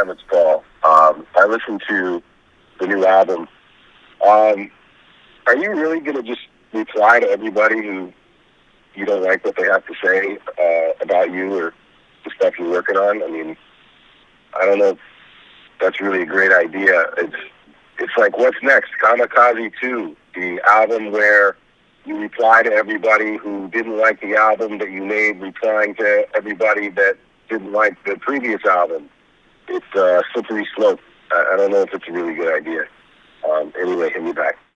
Kravitz, Paul. I listened to the new album. Are you really going to just reply to everybody who you don't like what they have to say about you or the stuff you're working on? I mean, I don't know if that's really a great idea. It's like, what's next? Kamikaze 2, the album where you reply to everybody who didn't like the album that you made, replying to everybody that didn't like the previous album. It's a slippery slope. I don't know if it's a really good idea. Anyway, hit me back.